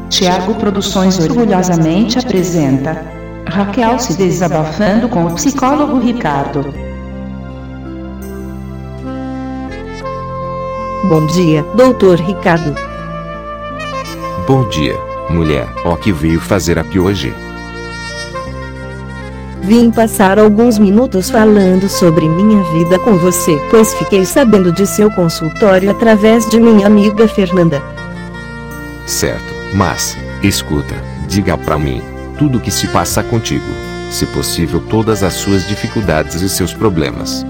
Thiago Produções orgulhosamente apresenta Raquel se desabafando com o psicólogo Ricardo. Bom dia, doutor Ricardo. Bom dia, mulher. O que veio fazer aqui hoje? Vim passar alguns minutos falando sobre minha vida com você, pois fiquei sabendo de seu consultório através de minha amiga Fernanda. Certo, mas, escuta, diga pra mim, tudo o que se passa contigo. Se possível, todas as suas dificuldades e seus problemas.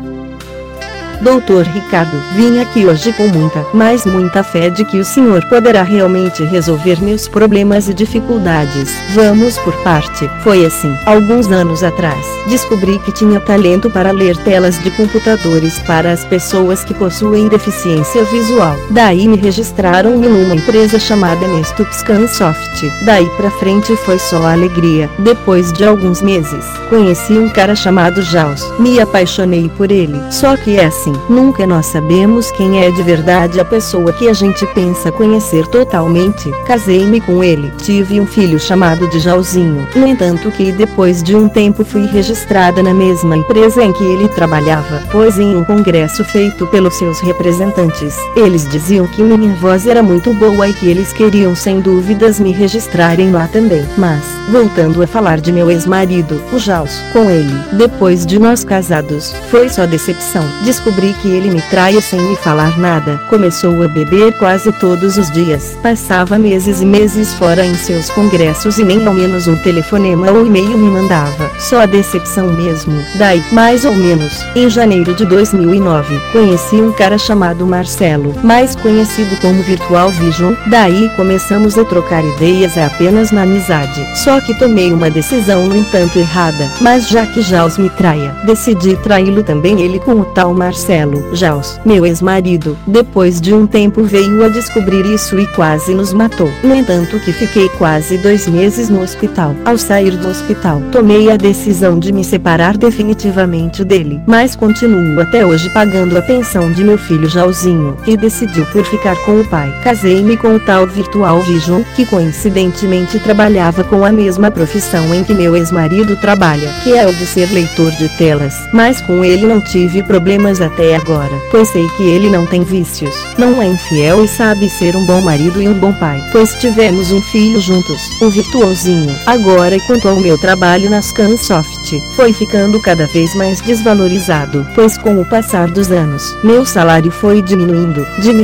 Doutor Ricardo, vim aqui hoje com muita fé de que o senhor poderá realmente resolver meus problemas e dificuldades. Vamos por parte. Foi assim, alguns anos atrás, descobri que tinha talento para ler telas de computadores para as pessoas que possuem deficiência visual. Daí me registraram-me numa empresa chamada Scansoft. Daí pra frente foi só alegria. Depois de alguns meses, conheci um cara chamado Jaus. Me apaixonei por ele. Só que é assim, nunca nós sabemos quem é de verdade a pessoa que a gente pensa conhecer totalmente. Casei-me com ele, tive um filho chamado de Jauzinho. No entanto que depois de um tempo fui registrada na mesma empresa em que ele trabalhava, pois em um congresso feito pelos seus representantes, eles diziam que minha voz era muito boa e que eles queriam sem dúvidas me registrarem lá também. Mas, voltando a falar de meu ex-marido, o Jaus, com ele, depois de nós casados, foi só decepção. Descobri que ele me traia sem me falar nada. Começou a beber quase todos os dias. Passava meses e meses fora em seus congressos e nem ao menos um telefonema ou e-mail me mandava. Só a decepção mesmo. Daí, mais ou menos, em janeiro de 2009, conheci um cara chamado Marcelo, mais conhecido como Virtual Vision. Daí começamos a trocar ideias apenas na amizade. Só que tomei uma decisão no entanto errada. Mas já que Jaus me traia, decidi traí-lo também, ele com o tal Marcelo. Jaus, meu ex-marido, depois de um tempo veio a descobrir isso e quase nos matou. No entanto que fiquei quase 2 meses no hospital. Ao sair do hospital, tomei a decisão de me separar definitivamente dele. Mas continuo até hoje pagando a pensão de meu filho Jauzinho, que decidiu por ficar com o pai. Casei-me com o tal Virtual Vision, que coincidentemente trabalhava com a mesma profissão em que meu ex-marido trabalha, que é o de ser leitor de telas. Mas com ele não tive problemas até agora, pois sei que ele não tem vícios, não é infiel e sabe ser um bom marido e um bom pai, pois tivemos um filho juntos, um virtuosinho. Agora quanto ao meu trabalho na Scansoft, foi ficando cada vez mais desvalorizado, pois com o passar dos anos, meu salário foi diminuindo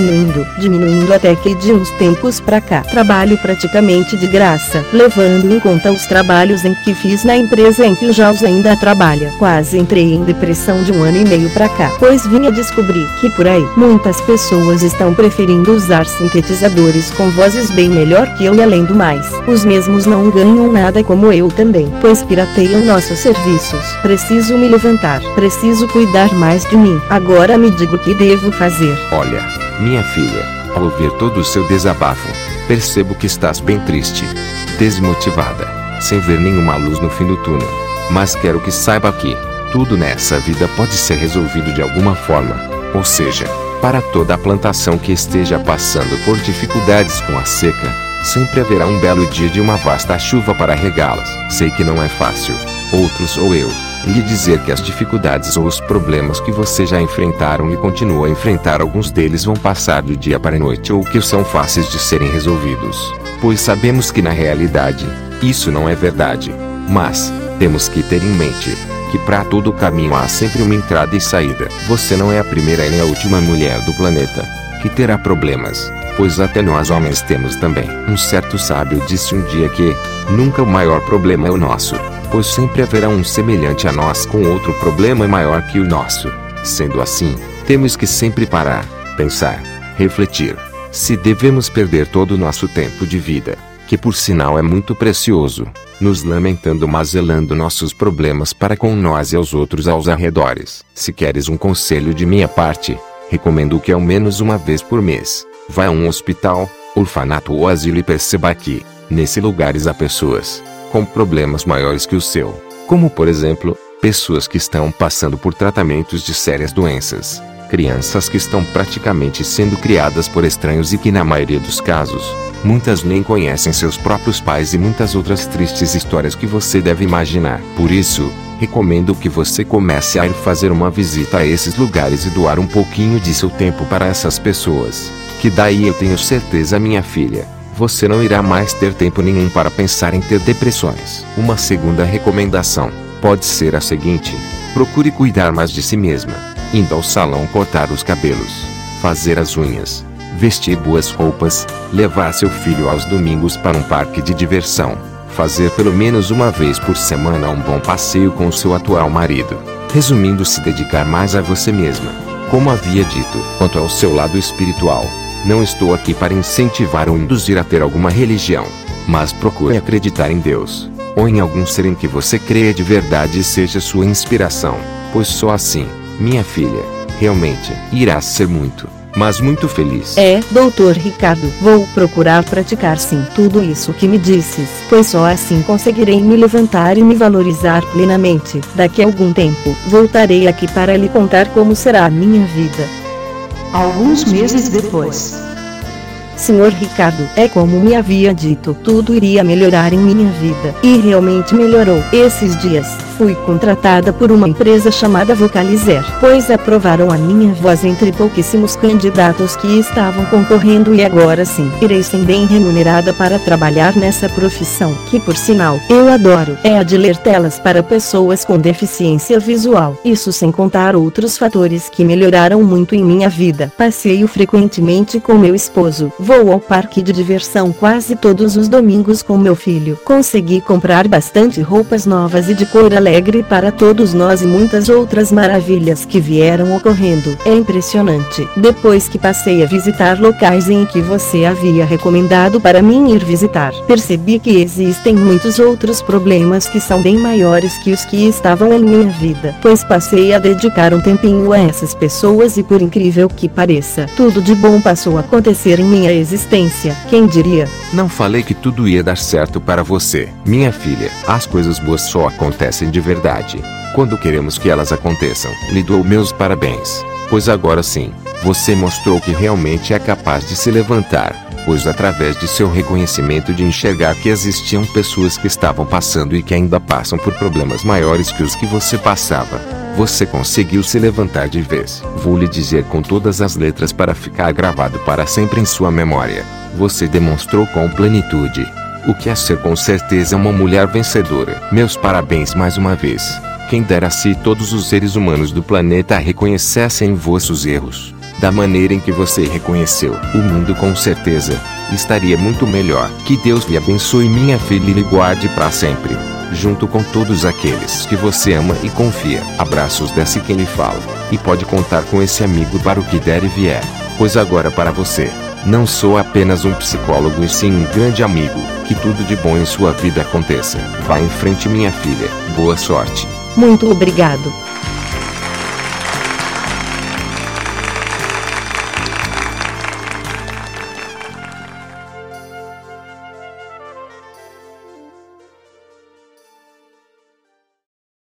até que de uns tempos pra cá, trabalho praticamente de graça, levando em conta os trabalhos em que fiz na empresa em que o Jaus ainda trabalha. Quase entrei em depressão de 1 ano e meio pra cá, pois vim a descobrir que por aí, muitas pessoas estão preferindo usar sintetizadores com vozes bem melhor que eu e além do mais, os mesmos não ganham nada como eu também, pois pirateiam nossos serviços. Preciso me levantar, preciso cuidar mais de mim. Agora me diga o que devo fazer. Olha, minha filha, ao ouvir todo o seu desabafo, percebo que estás bem triste, desmotivada, sem ver nenhuma luz no fim do túnel. Mas quero que saiba que tudo nessa vida pode ser resolvido de alguma forma, ou seja, para toda a plantação que esteja passando por dificuldades com a seca, sempre haverá um belo dia de uma vasta chuva para regá-las. Sei que não é fácil, outros ou eu, lhe dizer que as dificuldades ou os problemas que você já enfrentaram e continua a enfrentar, alguns deles vão passar do dia para a noite ou que são fáceis de serem resolvidos, pois sabemos que na realidade, isso não é verdade. Mas, temos que ter em mente que para todo caminho há sempre uma entrada e saída. Você não é a primeira e nem a última mulher do planeta que terá problemas, pois até nós homens temos também. Um certo sábio disse um dia que nunca o maior problema é o nosso, pois sempre haverá um semelhante a nós com outro problema maior que o nosso. Sendo assim, temos que sempre parar, pensar, refletir, se devemos perder todo o nosso tempo de vida, que por sinal é muito precioso, nos lamentando mas zelando nossos problemas para com nós e aos outros aos arredores. Se queres um conselho de minha parte, recomendo que ao menos uma vez por mês, vá a um hospital, orfanato ou asilo e perceba que, nesse lugares há pessoas com problemas maiores que o seu, como por exemplo, pessoas que estão passando por tratamentos de sérias doenças, crianças que estão praticamente sendo criadas por estranhos e que na maioria dos casos, muitas nem conhecem seus próprios pais e muitas outras tristes histórias que você deve imaginar. Por isso, recomendo que você comece a ir fazer uma visita a esses lugares e doar um pouquinho de seu tempo para essas pessoas, que daí eu tenho certeza, minha filha, você não irá mais ter tempo nenhum para pensar em ter depressões. Uma segunda recomendação pode ser a seguinte: procure cuidar mais de si mesma, indo ao salão cortar os cabelos, fazer as unhas, vestir boas roupas, levar seu filho aos domingos para um parque de diversão, fazer pelo menos uma vez por semana um bom passeio com o seu atual marido. Resumindo, se dedicar mais a você mesma. Como havia dito, quanto ao seu lado espiritual, não estou aqui para incentivar ou induzir a ter alguma religião, mas procure acreditar em Deus, ou em algum ser em que você creia de verdade e seja sua inspiração, pois só assim, minha filha, realmente irás ser muito, mas muito feliz. Doutor Ricardo, vou procurar praticar sim tudo isso que me disses, pois só assim conseguirei me levantar e me valorizar plenamente. Daqui a algum tempo, voltarei aqui para lhe contar como será a minha vida. Alguns meses depois. Senhor Ricardo, é como me havia dito, tudo iria melhorar em minha vida, e realmente melhorou. Esses dias, fui contratada por uma empresa chamada Vocalizer, pois aprovaram a minha voz entre pouquíssimos candidatos que estavam concorrendo e agora sim, irei ser bem remunerada para trabalhar nessa profissão, que por sinal, eu adoro, é a de ler telas para pessoas com deficiência visual. Isso sem contar outros fatores que melhoraram muito em minha vida. Passeio frequentemente com meu esposo. Vou ao parque de diversão quase todos os domingos com meu filho. Consegui comprar bastante roupas novas e de cor alegre para todos nós e muitas outras maravilhas que vieram ocorrendo. É impressionante. Depois que passei a visitar locais em que você havia recomendado para mim ir visitar, percebi que existem muitos outros problemas que são bem maiores que os que estavam em minha vida, pois passei a dedicar um tempinho a essas pessoas e, por incrível que pareça, tudo de bom passou a acontecer em minha existência. Quem diria? Não falei que tudo ia dar certo para você, minha filha. As coisas boas só acontecem de verdade quando queremos que elas aconteçam. Lhe dou meus parabéns, pois agora sim, você mostrou que realmente é capaz de se levantar, pois através de seu reconhecimento de enxergar que existiam pessoas que estavam passando e que ainda passam por problemas maiores que os que você passava, você conseguiu se levantar de vez. Vou lhe dizer com todas as letras para ficar gravado para sempre em sua memória: você demonstrou com plenitude o que é ser com certeza uma mulher vencedora. Meus parabéns mais uma vez. Quem dera se todos os seres humanos do planeta reconhecessem vossos erros da maneira em que você reconheceu. O mundo com certeza estaria muito melhor. Que Deus lhe abençoe, minha filha, e lhe guarde para sempre, junto com todos aqueles que você ama e confia. Abraços desse quem lhe fala, e pode contar com esse amigo para o que der e vier, pois agora para você, não sou apenas um psicólogo e sim um grande amigo. Que tudo de bom em sua vida aconteça. Vá em frente, minha filha. Boa sorte. Muito obrigado.